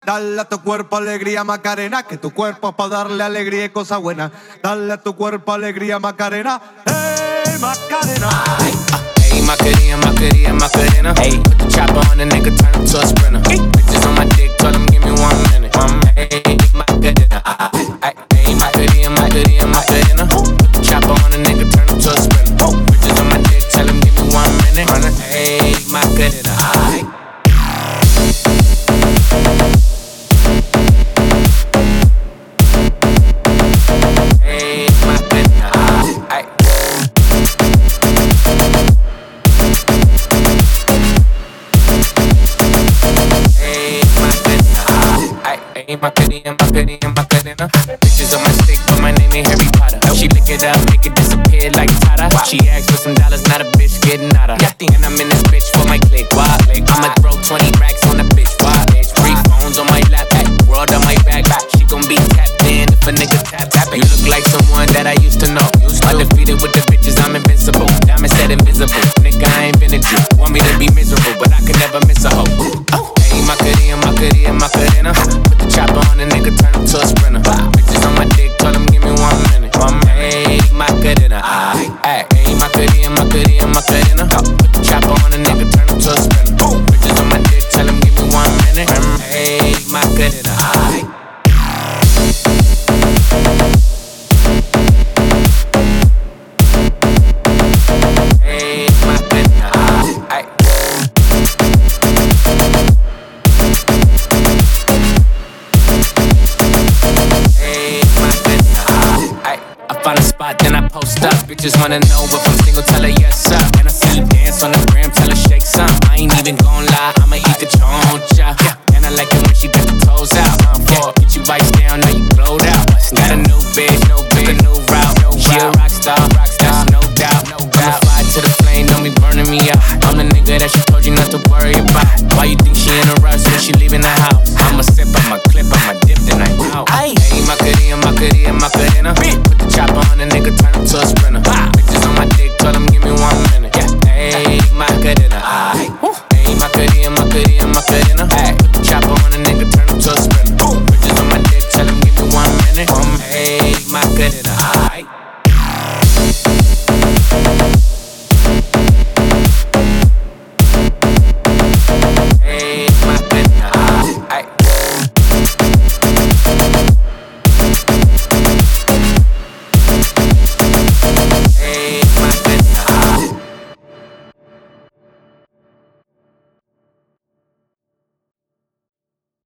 Dale a tu cuerpo alegría Macarena, que tu cuerpo es para darle alegría y cosas buenas. Dale a tu cuerpo alegría Macarena, hey Macarena. Hey Macarena, Macarena, Macarena. Hey, put the chopper on the nigga, turn him to a sprinter. Bitches on my dick, tell him give me 1 minute. Hey Macarena, hey Macarena, Macarena, Macarena. Put the chopper on the nigga, turn him to a sprinter. Bitches on my dick, tell him give me 1 minute. Hey Macarena. Macarena, Macarena, Macarena. Bitches on my stick, but my name ain't Harry Potter. She lick it up, make it disappear like Tata. She asked for some dollars, not a bitch getting nada. And I'm in this bitch for my click. I'ma throw 20 racks on the bitch. 3 phones on my lap, world on my back. She gon' be tapped in if a nigga tap. You look like someone that I used to know. Undefeated with the bitches, I'm invincible. Diamond said invisible. Nigga, I ain't been a Jew. Want me to be miserable, but I can never miss a hoe. Hey, Macarena, Macarena, Macarena. Put the chopper on the nigga, turn him to a sprinter. Bitches on my dick, tell him give me 1 minute. Hey, Macarena. Hey, Macarena, Macarena, Macarena. Put the chopper on the nigga, turn him to a sprinter. Bitches on my dick, tell him give me 1 minute. Hey, Macarena. Find a spot, then I post up. Bitches wanna know if I'm single, tell her yes, sir. And I see you dance on the gram, tell her shake some. I ain't even gon' lie, I'ma eat the choncha. And I like it when she got the toes out. Get you vice down, now you glowed